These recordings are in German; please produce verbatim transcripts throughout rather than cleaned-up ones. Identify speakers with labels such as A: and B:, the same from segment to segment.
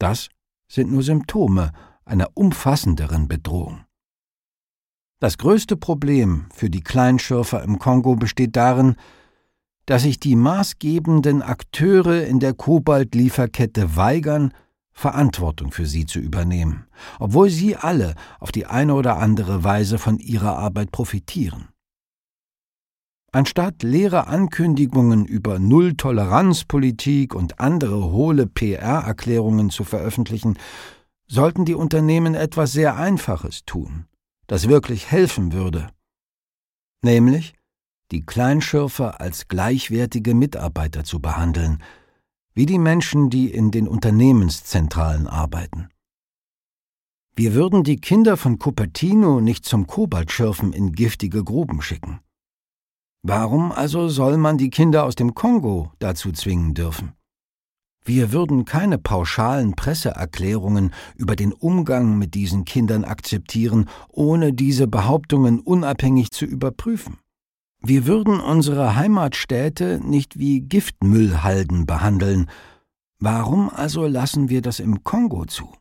A: Das sind nur Symptome einer umfassenderen Bedrohung. Das größte Problem für die Kleinschürfer im Kongo besteht darin, dass sich die maßgebenden Akteure in der Kobaltlieferkette weigern, Verantwortung für sie zu übernehmen, obwohl sie alle auf die eine oder andere Weise von ihrer Arbeit profitieren. Anstatt leere Ankündigungen über Null-Toleranz-Politik und andere hohle P R-Erklärungen zu veröffentlichen, sollten die Unternehmen etwas sehr Einfaches tun, das wirklich helfen würde, nämlich die Kleinschürfer als gleichwertige Mitarbeiter zu behandeln, wie die Menschen, die in den Unternehmenszentralen arbeiten. Wir würden die Kinder von Cupertino nicht zum Kobaltschürfen in giftige Gruben schicken. Warum also soll man die Kinder aus dem Kongo dazu zwingen dürfen? Wir würden keine pauschalen Presseerklärungen über den Umgang mit diesen Kindern akzeptieren, ohne diese Behauptungen unabhängig zu überprüfen. Wir würden unsere Heimatstädte nicht wie Giftmüllhalden behandeln. Warum also lassen wir das im Kongo zu?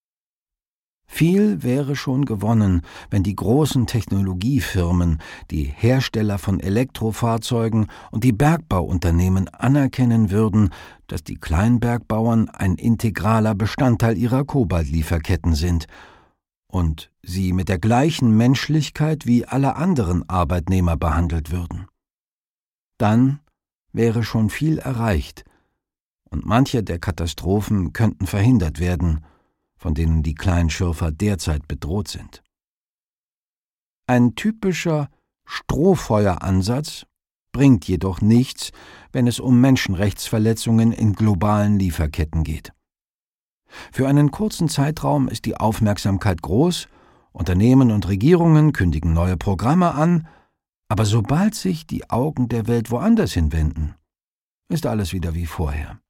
A: Viel wäre schon gewonnen, wenn die großen Technologiefirmen, die Hersteller von Elektrofahrzeugen und die Bergbauunternehmen anerkennen würden, dass die Kleinbergbauern ein integraler Bestandteil ihrer Kobaltlieferketten sind und sie mit der gleichen Menschlichkeit wie alle anderen Arbeitnehmer behandelt würden. Dann wäre schon viel erreicht und manche der Katastrophen könnten verhindert werden, von denen die Kleinschürfer derzeit bedroht sind. Ein typischer Strohfeueransatz bringt jedoch nichts, wenn es um Menschenrechtsverletzungen in globalen Lieferketten geht. Für einen kurzen Zeitraum ist die Aufmerksamkeit groß, Unternehmen und Regierungen kündigen neue Programme an, aber sobald sich die Augen der Welt woanders hinwenden, ist alles wieder wie vorher.